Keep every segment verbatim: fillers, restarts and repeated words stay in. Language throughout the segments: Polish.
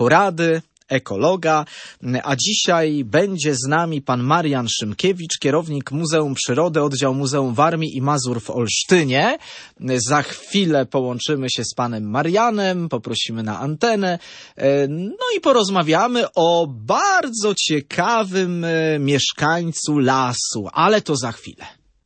porady ekologa, a dzisiaj będzie z nami pan Marian Szymkiewicz, kierownik Muzeum Przyrody, Oddział Muzeum Warmii i Mazur w Olsztynie. Za chwilę połączymy się z panem Marianem, poprosimy na antenę, no i porozmawiamy o bardzo ciekawym mieszkańcu lasu, ale to za chwilę.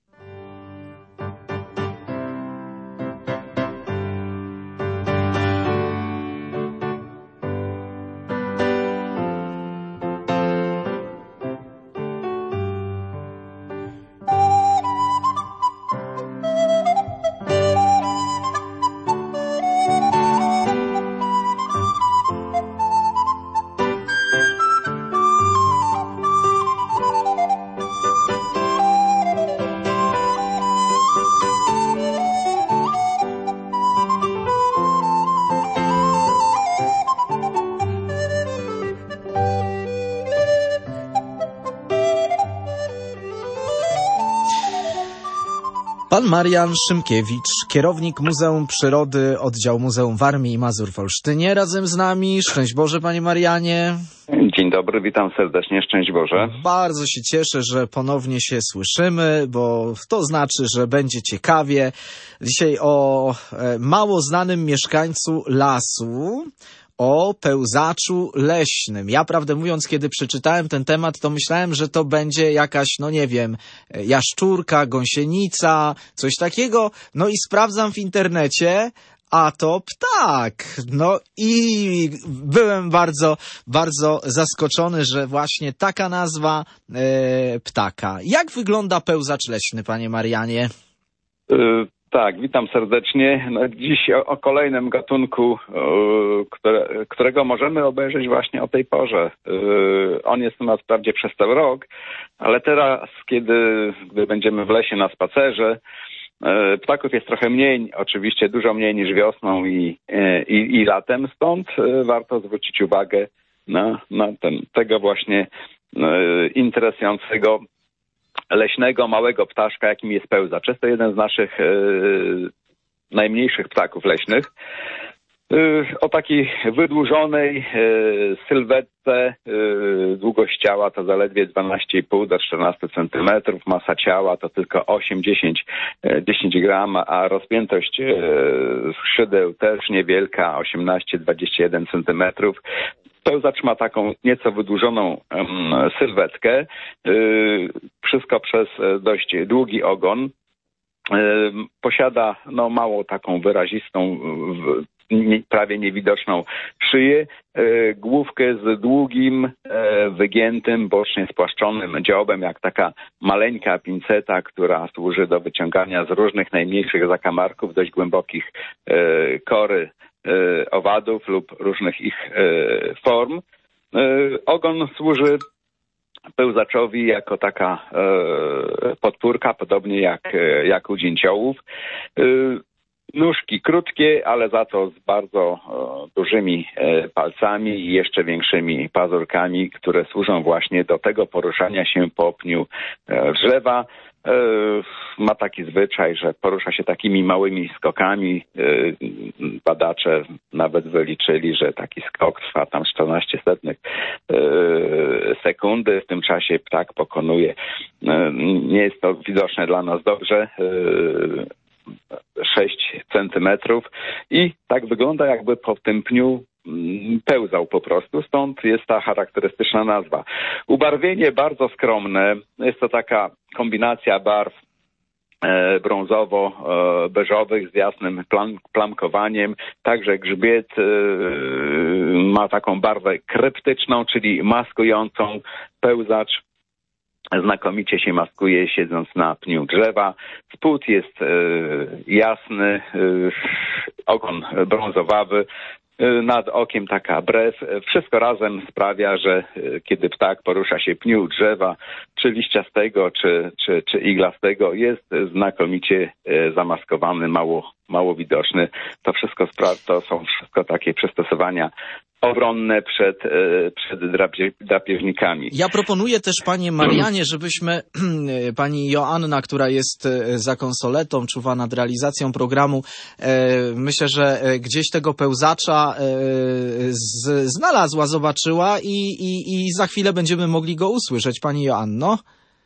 Pan Marian Szymkiewicz, kierownik Muzeum Przyrody, Oddział Muzeum Warmii i Mazur w Olsztynie, razem z nami. Szczęść Boże, panie Marianie. Dzień dobry, witam serdecznie, szczęść Boże. Bardzo się cieszę, że ponownie się słyszymy, bo to znaczy, że będzie ciekawie. Dzisiaj o mało znanym mieszkańcu lasu, o pełzaczu leśnym. Ja, prawdę mówiąc, kiedy przeczytałem ten temat, to myślałem, że to będzie jakaś, no nie wiem, jaszczurka, gąsienica, coś takiego. No i sprawdzam w internecie, a to ptak. No i byłem bardzo, bardzo zaskoczony, że właśnie taka nazwa e, ptaka. Jak wygląda pełzacz leśny, panie Marianie? Y Tak, witam serdecznie. No, dziś o, o kolejnym gatunku, yy, które, którego możemy obejrzeć właśnie o tej porze. Yy, on jest u nas wprawdzie przez cały rok, ale teraz, kiedy gdy będziemy w lesie na spacerze, yy, ptaków jest trochę mniej, oczywiście dużo mniej niż wiosną i, yy, i, i latem, stąd yy, warto zwrócić uwagę na, na ten, tego właśnie yy, interesującego leśnego, małego ptaszka, jakim jest pełzacz. Jest to jeden z naszych yy, najmniejszych ptaków leśnych. Yy, o takiej wydłużonej yy, sylwetce, yy, długość ciała to zaledwie dwanaście i pół do czternastu centymetrów, masa ciała to tylko osiem do dziesięciu gram, a rozpiętość yy, skrzydeł też niewielka, osiemnaście do dwudziestu jeden centymetrów. Pełzacz ma taką nieco wydłużoną um, sylwetkę, yy, wszystko przez dość długi ogon. Yy, posiada no, mało taką wyrazistą, yy, nie, prawie niewidoczną szyję, yy, główkę z długim, yy, wygiętym, bocznie spłaszczonym dziobem, jak taka maleńka pinceta, która służy do wyciągania z różnych najmniejszych zakamarków dość głębokich yy, kory owadów lub różnych ich form. Ogon służy pełzaczowi jako taka podpórka, podobnie jak, jak u dzięciołów. Nóżki krótkie, ale za to z bardzo dużymi palcami i jeszcze większymi pazurkami, które służą właśnie do tego poruszania się po pniu drzewa. Ma taki zwyczaj, że porusza się takimi małymi skokami. Badacze nawet wyliczyli, że taki skok trwa tam czternaście setnych sekundy. W tym czasie ptak pokonuje, nie jest to widoczne dla nas dobrze, sześć centymetrów i tak wygląda, jakby po tym pniu pełzał po prostu, stąd jest ta charakterystyczna nazwa. Ubarwienie bardzo skromne, jest to taka kombinacja barw e, brązowo-beżowych z jasnym plam, plamkowaniem, także grzbiet e, ma taką barwę kryptyczną, czyli maskującą. Pełzacz znakomicie się maskuje, siedząc na pniu drzewa. Spód jest e, jasny, e, ogon brązowawy, nad okiem taka brew. Wszystko razem sprawia, że kiedy ptak porusza się pniu drzewa, czy liściastego, czy, czy, czy iglastego, jest znakomicie zamaskowany, mało, mało widoczny. To wszystko spra- to są wszystko takie przystosowania obronne przed, przed drapieżnikami. Ja proponuję też, panie Marianie, żebyśmy, pani Joanna, która jest za konsoletą, czuwa nad realizacją programu, myślę, że gdzieś tego pełzacza z, znalazła, zobaczyła i, i, i za chwilę będziemy mogli go usłyszeć. Pani Joanno?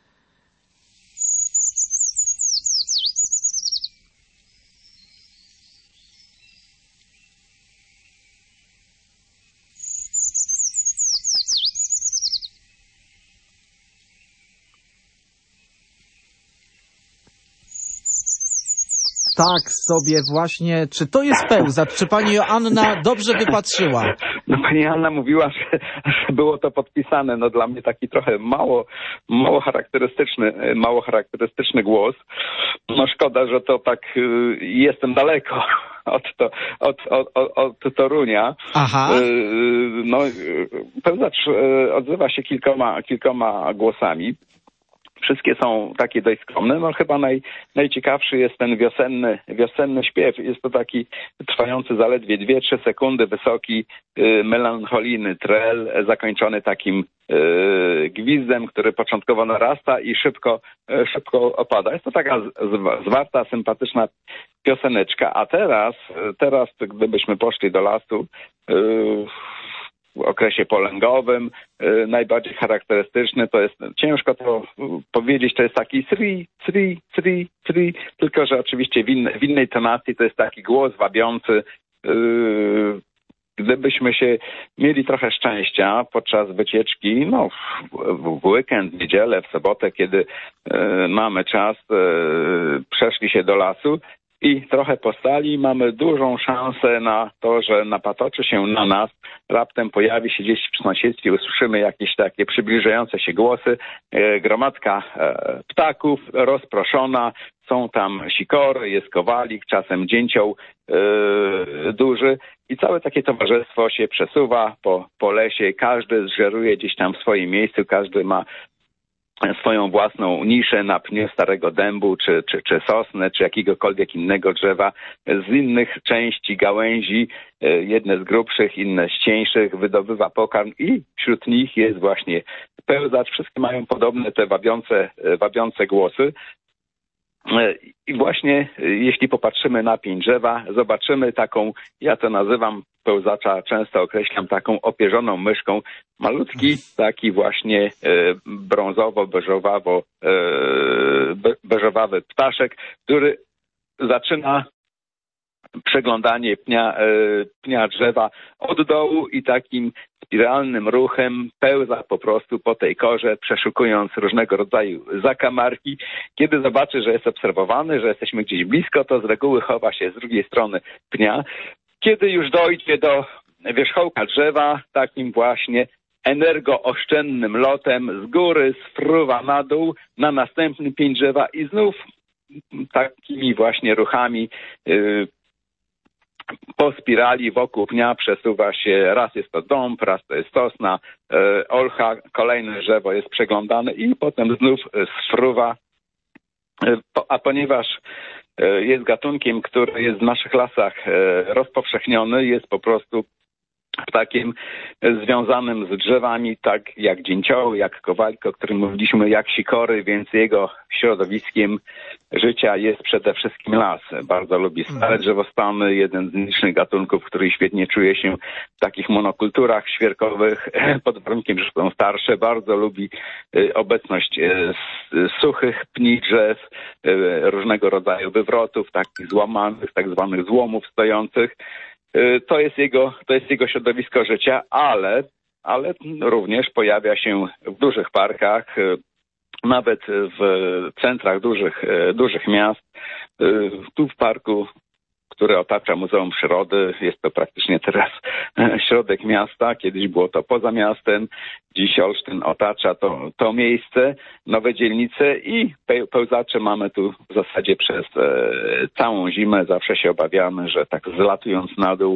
Tak sobie właśnie, czy to jest pełzacz, czy pani Joanna dobrze wypatrzyła? No pani Joanna mówiła, że, że było to podpisane, no dla mnie taki trochę mało, mało charakterystyczny, mało charakterystyczny głos. No szkoda, że to tak y, jestem daleko od, to, od, od, od, od Torunia. Aha. Y, no pełzacz y, odzywa się kilkoma, kilkoma głosami. Wszystkie są takie dość skromne. No chyba naj, najciekawszy jest ten wiosenny, wiosenny śpiew. Jest to taki trwający zaledwie dwie trzy sekundy, wysoki, y, melancholijny trel, zakończony takim y, gwizdem, który początkowo narasta i szybko, y, szybko opada. Jest to taka z, z, zwarta, sympatyczna pioseneczka. A teraz, teraz gdybyśmy poszli do lasu, y, w okresie polęgowym, y, najbardziej charakterystyczny to jest, ciężko to powiedzieć, to jest taki sri, sri, sri, sri, tylko że oczywiście w, inne, w innej tonacji to jest taki głos wabiący. Y, gdybyśmy się mieli trochę szczęścia podczas wycieczki, no w, w weekend, w niedzielę, w sobotę, kiedy y, mamy czas, y, przeszli się do lasu i trochę postali, mamy dużą szansę na to, że napatoczy się na nas, raptem pojawi się gdzieś w sąsiedztwie, usłyszymy jakieś takie przybliżające się głosy, e, gromadka e, ptaków rozproszona, są tam sikory, jest kowalik, czasem dzięcioł e, duży i całe takie towarzystwo się przesuwa po, po lesie, każdy zżeruje gdzieś tam w swoim miejscu, każdy ma swoją własną niszę na pniu starego dębu, czy, czy, czy sosnę, czy jakiegokolwiek innego drzewa. Z innych części gałęzi, jedne z grubszych, inne z cieńszych, wydobywa pokarm i wśród nich jest właśnie pełzacz. Wszystkie mają podobne te wabiące, wabiące głosy. I właśnie jeśli popatrzymy na pień drzewa, zobaczymy taką, ja to nazywam pełzacza, często określam taką opierzoną myszką, malutki taki właśnie e, brązowo-beżowawo, e, be, beżowawy ptaszek, który zaczyna przeglądanie pnia, e, pnia drzewa od dołu i takim spiralnym ruchem pełza po prostu po tej korze, przeszukując różnego rodzaju zakamarki. Kiedy zobaczy, że jest obserwowany, że jesteśmy gdzieś blisko, to z reguły chowa się z drugiej strony pnia. Kiedy już dojdzie do wierzchołka drzewa, takim właśnie energooszczędnym lotem z góry sfruwa na dół na następny pień drzewa i znów takimi właśnie ruchami yy, po spirali wokół pnia przesuwa się, raz jest to dąb, raz to jest sosna, e, olcha, kolejne drzewo jest przeglądane i potem znów sfruwa. E, po, a ponieważ e, jest gatunkiem, który jest w naszych lasach e, rozpowszechniony, jest po prostu ptakiem związanym z drzewami, tak jak dzięcioły, jak kowalik, o którym mówiliśmy, jak sikory, więc jego środowiskiem życia jest przede wszystkim las. Bardzo lubi stare drzewostany, jeden z licznych gatunków, który świetnie czuje się w takich monokulturach świerkowych, pod warunkiem, że są starsze. Bardzo lubi obecność suchych pni drzew, różnego rodzaju wywrotów, takich złamanych, tak zwanych złomów stojących. To jest jego, to jest jego środowisko życia, ale, ale również pojawia się w dużych parkach, nawet w centrach dużych, dużych miast. Tu w parku, który otacza Muzeum Przyrody, jest to praktycznie teraz środek miasta. Kiedyś było to poza miastem. Dziś Olsztyn otacza to, to miejsce, nowe dzielnice i pełzacze mamy tu w zasadzie przez e, całą zimę. Zawsze się obawiamy, że tak zlatując na dół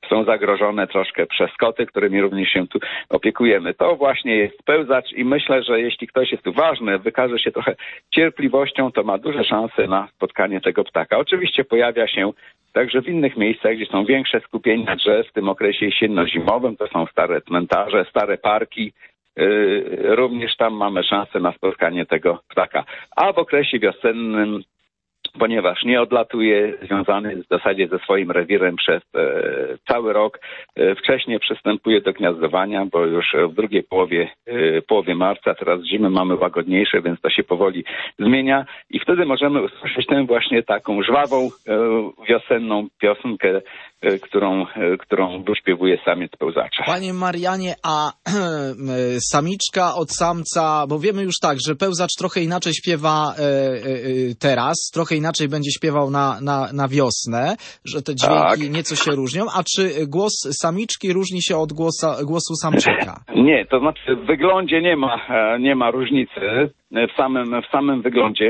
są zagrożone troszkę przez koty, którymi również się tu opiekujemy. To właśnie jest pełzacz i myślę, że jeśli ktoś jest uważny, wykaże się trochę cierpliwością, to ma duże szanse na spotkanie tego ptaka. Oczywiście pojawia się także w innych miejscach, gdzie są większe skupienia drzew w tym okresie jesienno-zimowym, to są stare cmentarze, stare parki. Również tam mamy szansę na spotkanie tego ptaka. A w okresie wiosennym, ponieważ nie odlatuje, związany jest w zasadzie ze swoim rewirem przez e, cały rok, e, wcześniej przystępuje do gniazdowania, bo już w drugiej połowie, e, połowie marca, teraz zimy mamy łagodniejsze, więc to się powoli zmienia i wtedy możemy usłyszeć tę właśnie taką żwawą, e, wiosenną piosenkę, e, którą, e, którą wyśpiewuje samiec pełzacza. Panie Marianie, a samiczka od samca, bo wiemy już tak, że pełzacz trochę inaczej śpiewa e, e, teraz, trochę inaczej będzie śpiewał na, na, na wiosnę, że te dźwięki tak. nieco się różnią. A czy głos samiczki różni się od głosa, głosu samczyka? Nie, to znaczy w wyglądzie nie ma, nie ma różnicy, w samym, w samym wyglądzie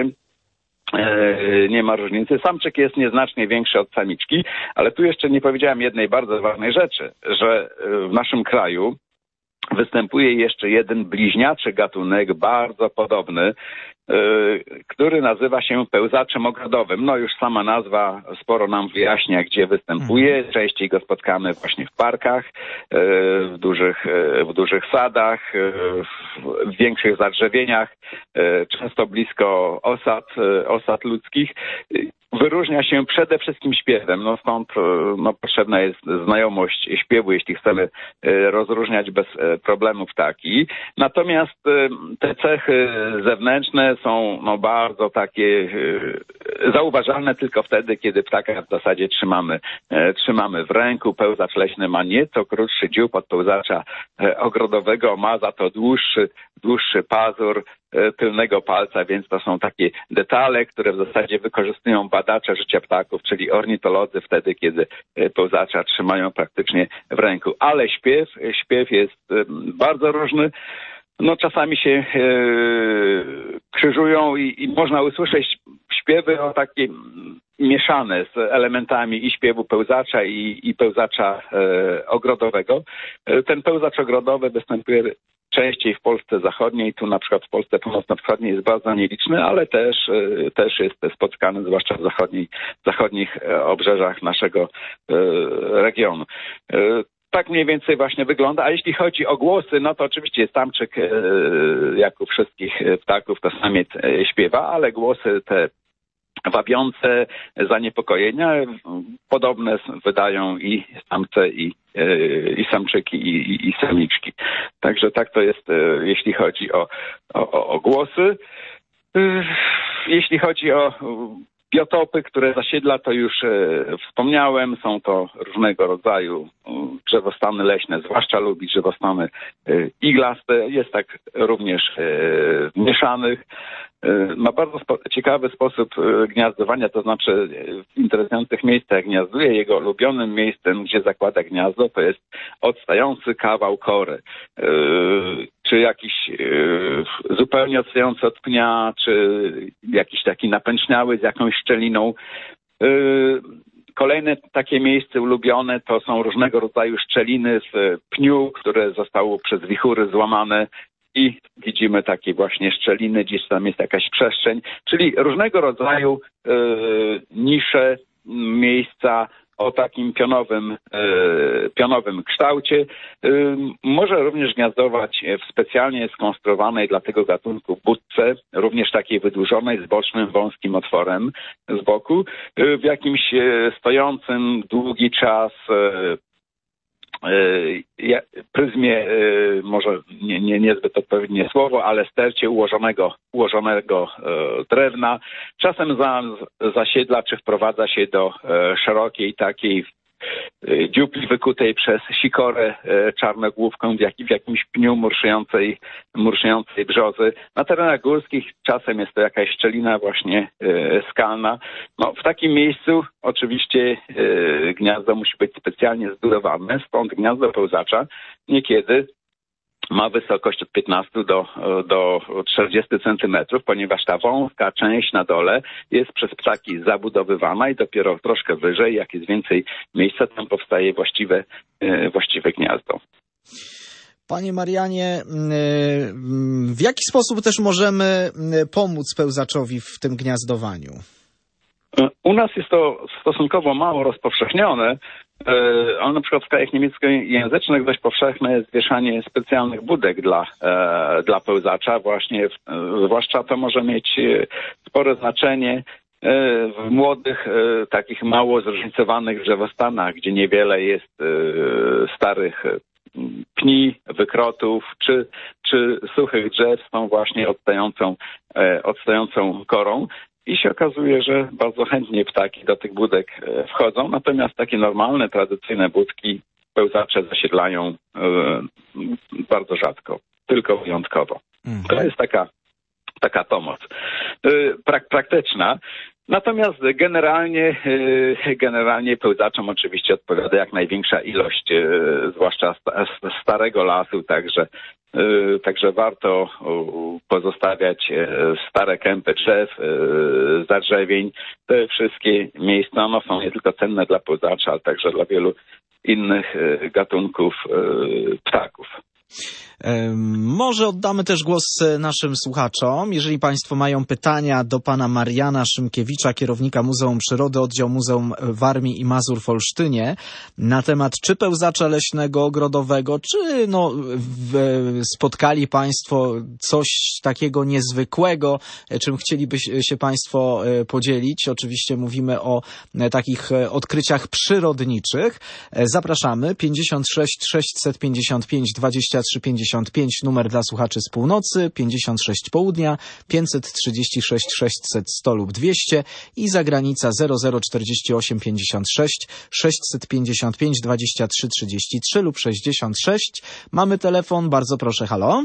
nie ma różnicy. Samczyk jest nieznacznie większy od samiczki, ale tu jeszcze nie powiedziałem jednej bardzo ważnej rzeczy, że w naszym kraju występuje jeszcze jeden bliźniaczy gatunek, bardzo podobny, który nazywa się pełzaczem ogrodowym. No już sama nazwa sporo nam wyjaśnia, gdzie występuje. Częściej go spotkamy właśnie w parkach, w dużych, w dużych sadach, w większych zadrzewieniach, często blisko osad, osad ludzkich. Wyróżnia się przede wszystkim śpiewem, no stąd no, potrzebna jest znajomość śpiewu, jeśli chcemy rozróżniać bez problemu ptaki. Natomiast te cechy zewnętrzne są no, bardzo takie zauważalne tylko wtedy, kiedy ptaka w zasadzie trzymamy, trzymamy w ręku. Pełzacz leśny ma nieco krótszy dziób od pełzacza ogrodowego, ma za to dłuższy, dłuższy pazur tylnego palca, więc to są takie detale, które w zasadzie wykorzystują badacze życia ptaków, czyli ornitolodzy wtedy, kiedy pełzacza trzymają praktycznie w ręku. Ale śpiew, śpiew jest bardzo różny. No czasami się e, krzyżują i, i można usłyszeć śpiewy o takie mieszane z elementami i śpiewu pełzacza i, i pełzacza e, ogrodowego. Ten pełzacz ogrodowy występuje częściej w Polsce zachodniej, tu na przykład w Polsce północno-wschodniej jest bardzo nieliczny, ale też, też jest spotkany, zwłaszcza w zachodniej, zachodnich obrzeżach naszego regionu. Tak mniej więcej właśnie wygląda, a jeśli chodzi o głosy, no to oczywiście samczyk, jak u wszystkich ptaków, to samiec śpiewa, ale głosy te wabiące zaniepokojenia podobne wydają i samce, i, i samczyki, i, i samiczki. Także tak to jest, jeśli chodzi o, o, o głosy. Jeśli chodzi o biotopy, które zasiedla, to już wspomniałem, są to różnego rodzaju drzewostany leśne, zwłaszcza lubi drzewostany iglaste, jest tak również mieszanych. Ma bardzo spo- ciekawy sposób gniazdowania, to znaczy w interesujących miejscach gniazduje. Jego ulubionym miejscem, gdzie zakłada gniazdo, to jest odstający kawał kory. Yy, czy jakiś yy, zupełnie odstający od pnia, czy jakiś taki napęczniały z jakąś szczeliną. Yy, Kolejne takie miejsce ulubione to są różnego rodzaju szczeliny z pniu, które zostały przez wichury złamane. I widzimy takie właśnie szczeliny, gdzieś tam jest jakaś przestrzeń, czyli różnego rodzaju y, nisze, miejsca o takim pionowym, y, pionowym kształcie. Y, może również gniazdować w specjalnie skonstruowanej dla tego gatunku budce, również takiej wydłużonej, z bocznym, wąskim otworem z boku, y, w jakimś stojącym długi czas y, pryzmie, może nie, nie, niezbyt odpowiednie słowo, ale stercie ułożonego, ułożonego drewna. Czasem za, zasiedla czy wprowadza się do szerokiej takiej dziupli wykutej przez sikorę czarnogłówką w, jak, w jakimś pniu murszyjącej, murszyjącej brzozy. Na terenach górskich czasem jest to jakaś szczelina właśnie skalna. No, w takim miejscu oczywiście gniazdo musi być specjalnie zbudowane, stąd gniazdo pełzacza niekiedy ma wysokość od piętnastu do, do czterdziestu centymetrów, ponieważ ta wąska część na dole jest przez ptaki zabudowywana i dopiero troszkę wyżej, jak jest więcej miejsca, tam powstaje właściwe, właściwe gniazdo. Panie Marianie, w jaki sposób też możemy pomóc pełzaczowi w tym gniazdowaniu? U nas jest to stosunkowo mało rozpowszechnione. On na przykład w krajach niemieckojęzycznych dość powszechne jest wieszanie specjalnych budek dla, dla pełzacza. Właśnie, zwłaszcza to może mieć spore znaczenie w młodych, takich mało zróżnicowanych drzewostanach, gdzie niewiele jest starych pni, wykrotów czy, czy suchych drzew z tą właśnie odstającą, odstającą korą. I się okazuje, że bardzo chętnie ptaki do tych budek wchodzą, natomiast takie normalne, tradycyjne budki pełzacze zasiedlają y, bardzo rzadko, tylko wyjątkowo. Mhm. To jest taka, taka pomoc y, prak, praktyczna. Natomiast generalnie, y, generalnie pełzaczom oczywiście odpowiada jak największa ilość, y, zwłaszcza sta, starego lasu, także Także warto pozostawiać stare kępy drzew, zadrzewień. Te wszystkie miejsca no, są nie tylko cenne dla pełzacza, ale także dla wielu innych gatunków ptaków. Może oddamy też głos naszym słuchaczom. Jeżeli Państwo mają pytania do pana Mariana Szymkiewicza, kierownika Muzeum Przyrody, Oddział Muzeum Warmii i Mazur w Olsztynie, na temat czy pełzacza leśnego, ogrodowego, czy no, w, spotkali Państwo coś takiego niezwykłego, czym chcieliby się Państwo podzielić. Oczywiście mówimy o takich odkryciach przyrodniczych. Zapraszamy. pięćdziesiąt sześć sześćset pięćdziesiąt pięć dwadzieścia trzy pięćdziesiąt pięć, numer dla słuchaczy z północy, pięćdziesiąt sześć południa, pięćset trzydzieści sześć sześćset sto lub dwieście i zagranica zero zero czterdzieści osiem pięćdziesiąt sześć sześćset pięćdziesiąt pięć dwadzieścia trzy trzydzieści trzy lub sześćdziesiąt sześć. Mamy telefon, bardzo proszę, halo.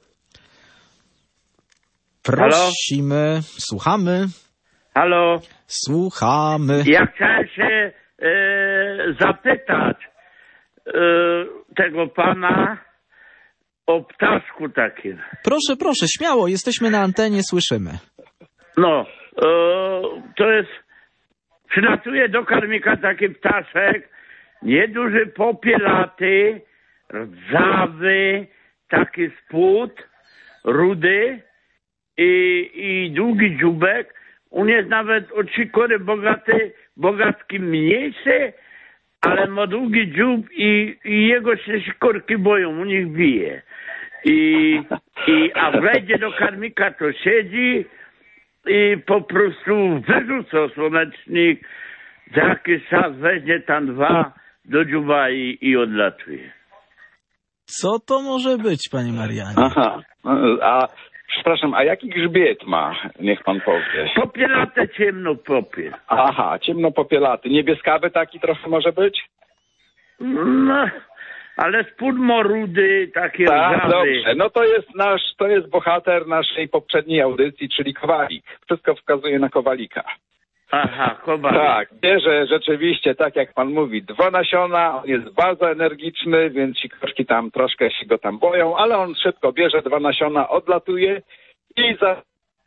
Prosimy, halo? Słuchamy. Halo. Słuchamy. Ja chciałem się e, zapytać e, tego pana o ptaszku takim. Proszę, proszę, śmiało, jesteśmy na antenie, słyszymy. No, e, to jest, przylatuje do karmika taki ptaszek, nieduży, popielaty, rdzawy, taki spód, rudy i, i długi dzióbek. On jest nawet od sikory bogaty, bogatki mniejszy, ale ma długi dziób i, i jego się sikorki boją, u nich bije. I, i, a wejdzie do karmika, to siedzi i po prostu wyrzuca słonecznik, za jakiś czas weźmie tam dwa do dziuba i, i odlatuje. Co to może być, panie Marianie? Aha, a przepraszam, a jaki grzbiet ma, niech pan powie? Popielate, ciemno popiel. Aha, ciemno popielaty. Niebieskawy taki trochę może być? No, ale spód ma rudy, takie tak, rżawy. Dobrze, no to jest nasz, to jest bohater naszej poprzedniej audycji, czyli Kowalik. Wszystko wskazuje na Kowalika. Aha, Kowalik. Tak, bierze rzeczywiście, tak jak pan mówi, dwa nasiona, on jest bardzo energiczny, więc sikorki tam troszkę się go tam boją, ale on szybko bierze dwa nasiona, odlatuje i za...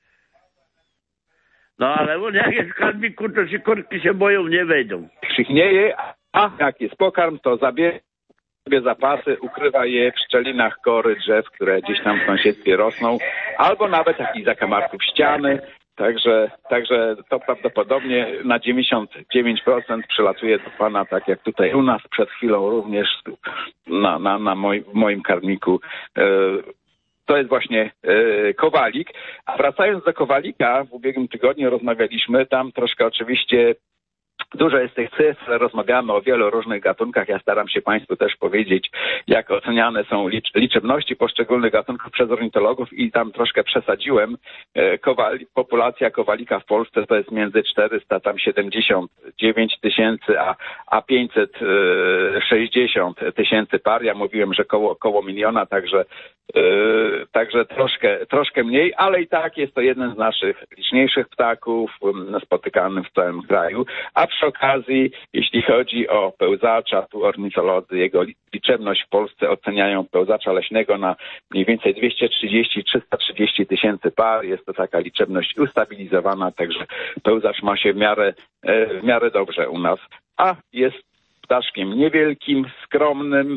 No ale on jak jest w karmiku, to sikorki się boją, nie wejdą. Przychnieje, a jak jest pokarm, to zabierze sobie zapasy, ukrywa je w szczelinach kory drzew, które gdzieś tam w sąsiedztwie rosną, albo nawet jakichś zakamarków ściany. Także, także to prawdopodobnie na dziewięćdziesiąt dziewięć procent przylatuje do pana, tak jak tutaj u nas przed chwilą również na, na, na moim, w moim karmiku. E, to jest właśnie e, Kowalik. A wracając do Kowalika, w ubiegłym tygodniu rozmawialiśmy, tam troszkę oczywiście dużo jest tych cyfr, rozmawiamy o wielu różnych gatunkach. Ja staram się państwu też powiedzieć, jak oceniane są licz- liczebności poszczególnych gatunków przez ornitologów i tam troszkę przesadziłem. Kowali, populacja kowalika w Polsce to jest między czterysta siedemdziesiąt dziewięć tysięcy a, a pięćset sześćdziesiąt tysięcy par. Ja mówiłem, że koło, koło miliona, także, yy, także troszkę, troszkę mniej, ale i tak jest to jeden z naszych liczniejszych ptaków, spotykanych w całym kraju. A w przy okazji, jeśli chodzi o pełzacza, tu ornitolodzy, jego liczebność w Polsce oceniają pełzacza leśnego na mniej więcej dwieście trzydzieści do trzysta trzydzieści tysięcy par. Jest to taka liczebność ustabilizowana, także pełzacz ma się w miarę, w miarę dobrze u nas. A jest ptaszkiem niewielkim, skromnym.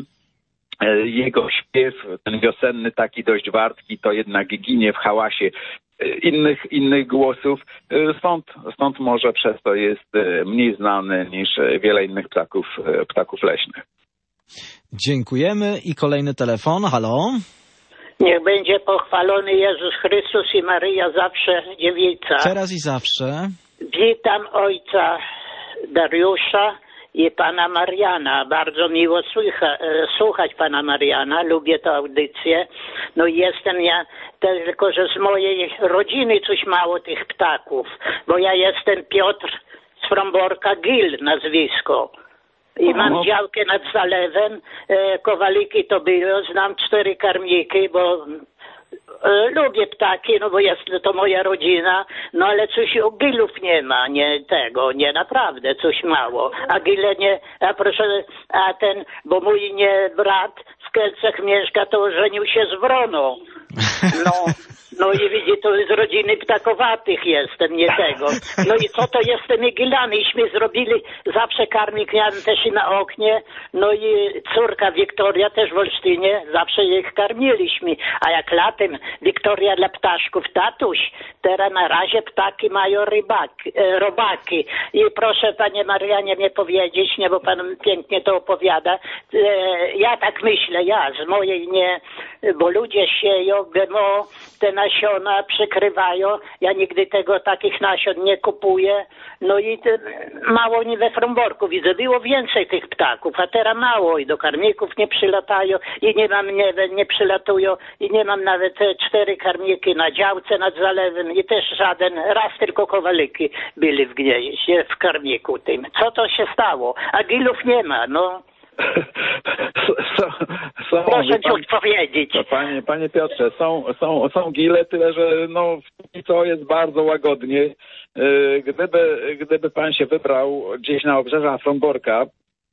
Jego śpiew, ten wiosenny, taki dość wartki, to jednak ginie w hałasie innych, innych głosów. Stąd, stąd może przez to jest mniej znany niż wiele innych ptaków, ptaków leśnych. Dziękujemy i kolejny telefon. Halo? Niech będzie pochwalony Jezus Chrystus i Maryja zawsze dziewica. Teraz i zawsze. Witam ojca Dariusza i pana Mariana. Bardzo miło słycha, słuchać pana Mariana. Lubię tę audycję. No i jestem ja tylko, że z mojej rodziny coś mało tych ptaków, bo ja jestem Piotr z Fromborka Gil nazwisko. I mam no. działkę nad zalewem. E, kowaliki to było. Znam cztery karmniki, bo e, lubię ptaki, no bo jest to moja rodzina. No ale coś o gilów nie ma, nie tego, nie naprawdę, coś mało. A gile nie, a proszę, a ten, bo mój nie brat w Kielcach mieszka, to żenił się z wroną. No. No i widzi, to z rodziny ptakowatych jestem, nie tego. No i co to jestem igilany. Iśmy zrobili zawsze karmik, miałem też i na oknie. No i córka Wiktoria też w Olsztynie, zawsze ich karmiliśmy. A jak latem Wiktoria dla ptaszków, tatuś, teraz na razie ptaki mają rybaki, e, robaki. I proszę panie Marianie mnie powiedzieć, nie, bo pan pięknie to opowiada. E, ja tak myślę, ja z mojej nie, bo ludzie sieją, G M O, te nasiona przykrywają. Ja nigdy tego takich nasion nie kupuję. No i te, mało nie we Fromborku widzę. Było więcej tych ptaków, a teraz mało i do karmników nie przylatają i nie mam, nie, nie przylatują i nie mam nawet te cztery karmniki na działce nad zalewem i też żaden, raz tylko kowaliki byli w gnieździe, w karmniku tym. Co to się stało? A gilów nie ma, no. So, są, Proszę pan, coś powiedzieć. Panie, panie Piotrze, są, są, są gile, tyle że no, to jest bardzo łagodnie. Gdyby, gdyby pan się wybrał gdzieś na obrzeża Fromborka,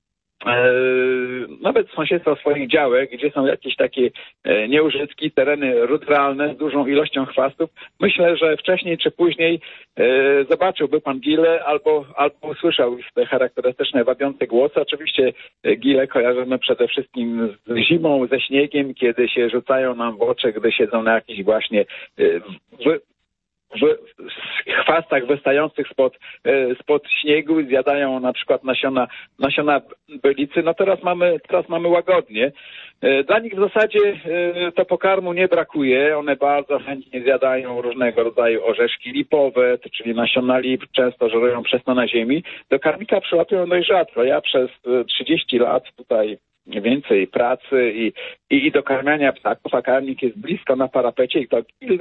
nawet sąsiedztwo swoich działek, gdzie są jakieś takie nieużytki, tereny ruderalne z dużą ilością chwastów, myślę, że wcześniej czy później zobaczyłby pan gile albo, albo usłyszał ich te charakterystyczne wabiące głosy. Oczywiście gile kojarzymy przede wszystkim z zimą, ze śniegiem, kiedy się rzucają nam w oczy, gdy siedzą na jakichś właśnie w, w chwastach wystających spod, spod śniegu i zjadają na przykład nasiona, nasiona bylicy. No teraz mamy, teraz mamy łagodnie. Dla nich w zasadzie to pokarmu nie brakuje. One bardzo chętnie zjadają różnego rodzaju orzeszki lipowe, czyli nasiona lip, często żerują przez to na ziemi. Do karmika przylatują dość rzadko. Ja przez trzydzieści lat tutaj więcej pracy i, i, i dokarmiania ptaków, a karmik jest blisko na parapecie i to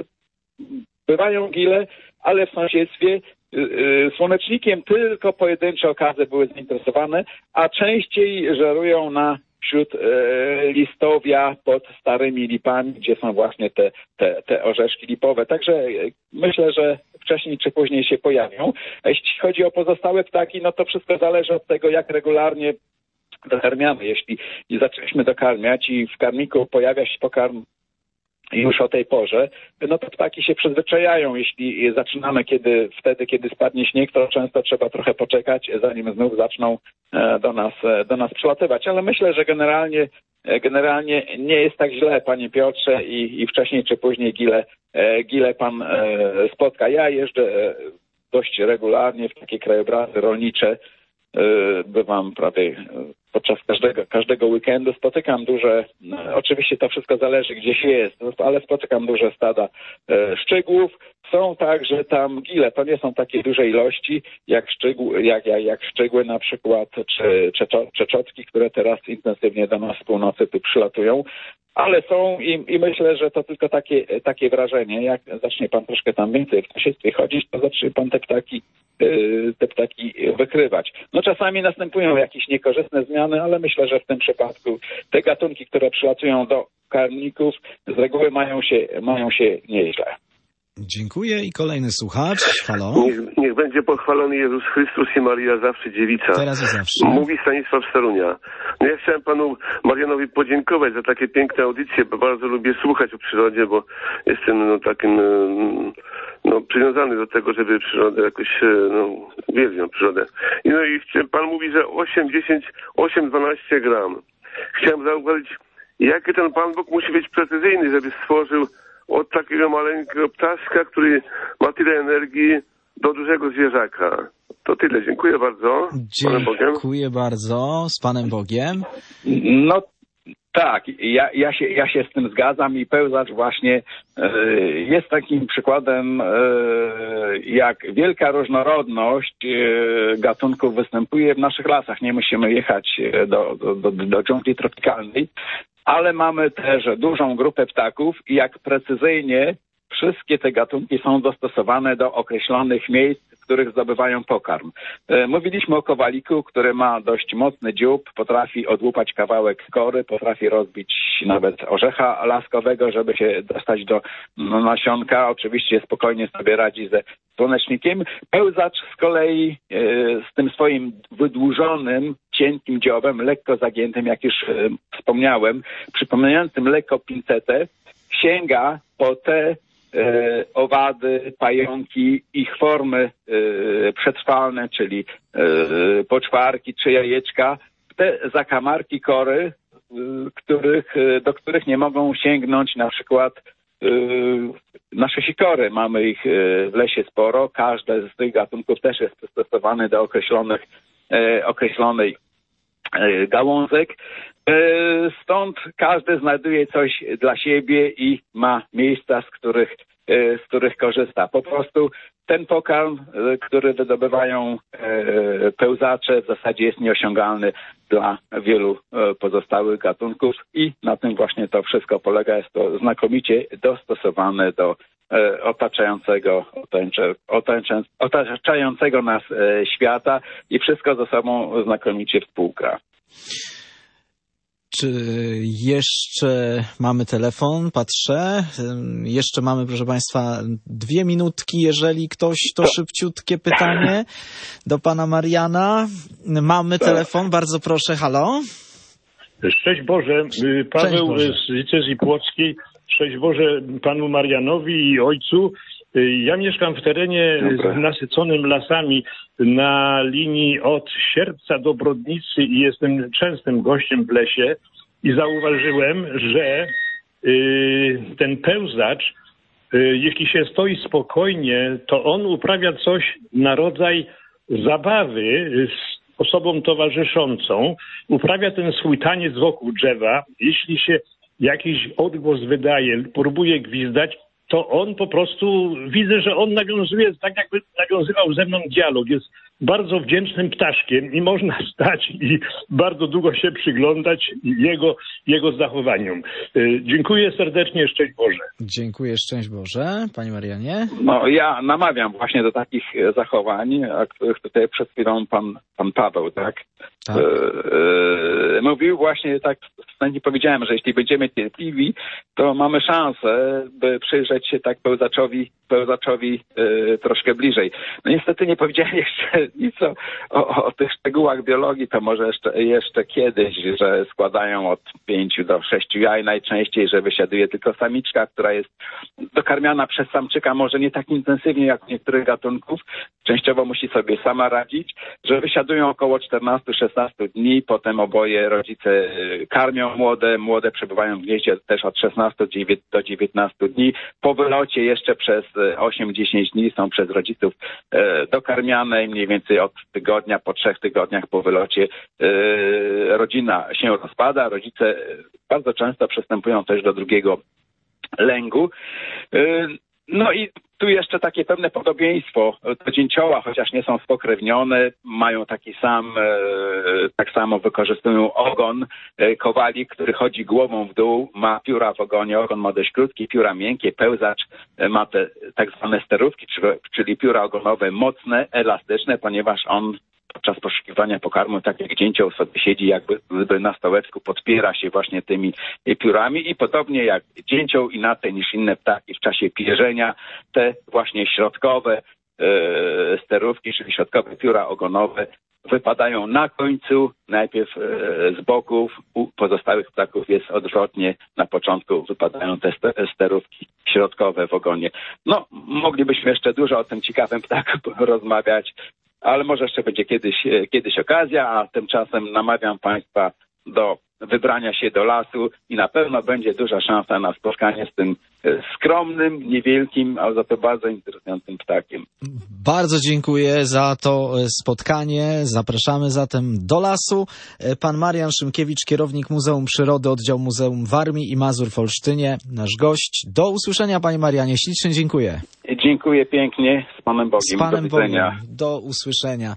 bywają gile, ale w sąsiedztwie yy, słonecznikiem tylko pojedyncze okazy były zainteresowane, a częściej żerują na wśród yy, listowia pod starymi lipami, gdzie są właśnie te, te, te orzeszki lipowe. Także yy, myślę, że wcześniej czy później się pojawią. A jeśli chodzi o pozostałe ptaki, no to wszystko zależy od tego, jak regularnie dokarmiamy. Jeśli zaczęliśmy dokarmiać i w karmiku pojawia się pokarm już o tej porze, no to ptaki się przyzwyczajają. Jeśli zaczynamy kiedy, wtedy, kiedy spadnie śnieg, to często trzeba trochę poczekać, zanim znów zaczną do nas, do nas przylatywać. Ale myślę, że generalnie, generalnie nie jest tak źle, panie Piotrze, i, i wcześniej czy później gile, gile pan spotka. Ja jeżdżę dość regularnie w takie krajobrazy rolnicze. Bywam prawie podczas każdego, każdego weekendu. Spotykam duże, no, oczywiście to wszystko zależy gdzie się jest, ale spotykam duże stada e, szczygłów. Są także tam gile, to nie są takie duże ilości jak, szczygł, jak, jak, jak szczygły na przykład, czy, czy czeczotki, które teraz intensywnie do nas z północy tu przylatują. Ale są i, i myślę, że to tylko takie, takie wrażenie. Jak zacznie pan troszkę tam więcej w sąsiedztwie chodzić, to zacznie pan te ptaki, yy, te ptaki wykrywać. No czasami następują jakieś niekorzystne zmiany, ale myślę, że w tym przypadku te gatunki, które przylatują do karmników, z reguły mają się, mają się nieźle. Dziękuję i kolejny słuchacz. Halo. Niech, niech będzie pochwalony Jezus Chrystus i Maria zawsze dziewica. Teraz i zawsze. Mówi Stanisław Starunia. No ja chciałem panu Marianowi podziękować za takie piękne audycje, bo bardzo lubię słuchać o przyrodzie, bo jestem no, takim no, przywiązany do tego, żeby przyrodę jakoś, no, uwielbiam przyrodę. I no i pan mówi, że osiem, dziesięć, osiem, dwanaście gram. Chciałem zauważyć, jaki ten Pan Bóg musi być precyzyjny, żeby stworzył od takiego maleńkiego ptaszka, który ma tyle energii, do dużego zwierzaka. To tyle. Dziękuję bardzo. Z Panem Bogiem. Dziękuję bardzo. Z Panem Bogiem. No tak, ja, ja, się, ja się z tym zgadzam i pełzacz właśnie e, jest takim przykładem, e, jak wielka różnorodność e, gatunków występuje w naszych lasach. Nie musimy jechać do, do, do, do dżungli tropikalnej, ale mamy też dużą grupę ptaków i jak precyzyjnie wszystkie te gatunki są dostosowane do określonych miejsc, w których zdobywają pokarm. Mówiliśmy o kowaliku, który ma dość mocny dziób, potrafi odłupać kawałek kory, potrafi rozbić nawet orzecha laskowego, żeby się dostać do nasionka. Oczywiście spokojnie sobie radzi ze słonecznikiem. Pełzacz z kolei z tym swoim wydłużonym, cienkim dziobem, lekko zagiętym, jak już wspomniałem, przypominającym lekko pincetę, sięga po te E, owady, pająki, ich formy e, przetrwalne, czyli e, poczwarki czy jajeczka, te zakamarki kory, e, których, e, do których nie mogą sięgnąć na przykład e, nasze sikory. Mamy ich e, w lesie sporo, każdy z tych gatunków też jest przystosowany do określonych, e, określonej e, gałązek. Stąd każdy znajduje coś dla siebie i ma miejsca, z których, z których korzysta. Po prostu ten pokarm, który wydobywają pełzacze, w zasadzie jest nieosiągalny dla wielu pozostałych gatunków i na tym właśnie to wszystko polega. Jest to znakomicie dostosowane do otaczającego, otaczającego nas świata i wszystko ze sobą znakomicie współgra. Czy jeszcze mamy telefon? Patrzę. Jeszcze mamy, proszę Państwa, dwie minutki. Jeżeli ktoś, to szybciutkie pytanie do Pana Mariana. Mamy telefon, bardzo proszę. Halo? Szczęść Boże. Paweł Szczęść Boże. z Diecezji Płockiej. Szczęść Boże Panu Marianowi i Ojcu. Ja mieszkam w terenie Dobra. nasyconym lasami na linii od Sierpca do Brodnicy i jestem częstym gościem w lesie i zauważyłem, że y, ten pełzacz, y, jeśli się stoi spokojnie, to on uprawia coś na rodzaj zabawy z osobą towarzyszącą, uprawia ten swój taniec wokół drzewa. Jeśli się jakiś odgłos wydaje, próbuje gwizdać, to on po prostu, widzę, że on nawiązuje, tak jakby nawiązywał ze mną dialog. Jest bardzo wdzięcznym ptaszkiem i można stać i bardzo długo się przyglądać jego, jego zachowaniom. Dziękuję serdecznie, szczęść Boże. Dziękuję, szczęść Boże. Panie Marianie? No ja namawiam właśnie do takich zachowań, o których tutaj przed chwilą pan, pan Paweł, tak? tak. E, e, mówił właśnie tak, wstępnie powiedziałem, że jeśli będziemy cierpliwi, to mamy szansę, by przyjrzeć się tak pełzaczowi, pełzaczowi e, troszkę bliżej. No niestety nie powiedziałem jeszcze nic o, o, o tych szczegółach biologii, to może jeszcze, jeszcze kiedyś, że składają od pięciu do sześciu jaj najczęściej, że wysiaduje tylko samiczka, która jest dokarmiana przez samczyka, może nie tak intensywnie jak niektórych gatunków, częściowo musi sobie sama radzić, że wysiadują około czternastu szesnastu dni, potem oboje rodzice karmią młode, młode przebywają w gnieździe też od szesnastu do dziewiętnastu dni, po wylocie jeszcze przez osiem dziesięć dni są przez rodziców dokarmiane i mniej więcej od tygodnia, po trzech tygodniach po wylocie rodzina się rozpada, rodzice bardzo często przystępują też do drugiego lęgu. No i tu jeszcze takie pewne podobieństwo do dzięcioła, chociaż nie są spokrewnione, mają taki sam, tak samo wykorzystują ogon. Kowalik, który chodzi głową w dół, ma pióra w ogonie, ogon ma dość krótki, pióra miękkie, pełzacz ma te tak zwane sterówki, czyli pióra ogonowe mocne, elastyczne, ponieważ on podczas poszukiwania pokarmu, tak jak dzięcioł sobie siedzi jakby na stołeczku, podpiera się właśnie tymi piórami i podobnie jak dzięcioł inaczej niż inne ptaki w czasie pierzenia, te właśnie środkowe e, sterówki, czyli środkowe pióra ogonowe wypadają na końcu, najpierw e, z boków, u pozostałych ptaków jest odwrotnie, na początku wypadają te sterówki środkowe w ogonie. No, moglibyśmy jeszcze dużo o tym ciekawym ptaku rozmawiać, ale może jeszcze będzie kiedyś, kiedyś okazja, a tymczasem namawiam Państwa do wybrania się do lasu i na pewno będzie duża szansa na spotkanie z tym skromnym, niewielkim, ale za to bardzo interesującym ptakiem. Bardzo dziękuję za to spotkanie. Zapraszamy zatem do lasu. Pan Marian Szymkiewicz, kierownik Muzeum Przyrody, oddział Muzeum Warmii i Mazur w Olsztynie, nasz gość. Do usłyszenia, Panie Marianie. Ślicznie dziękuję. Dziękuję pięknie. Z Panem Bogiem. Z Panem do widzenia. Bogiem. Do usłyszenia.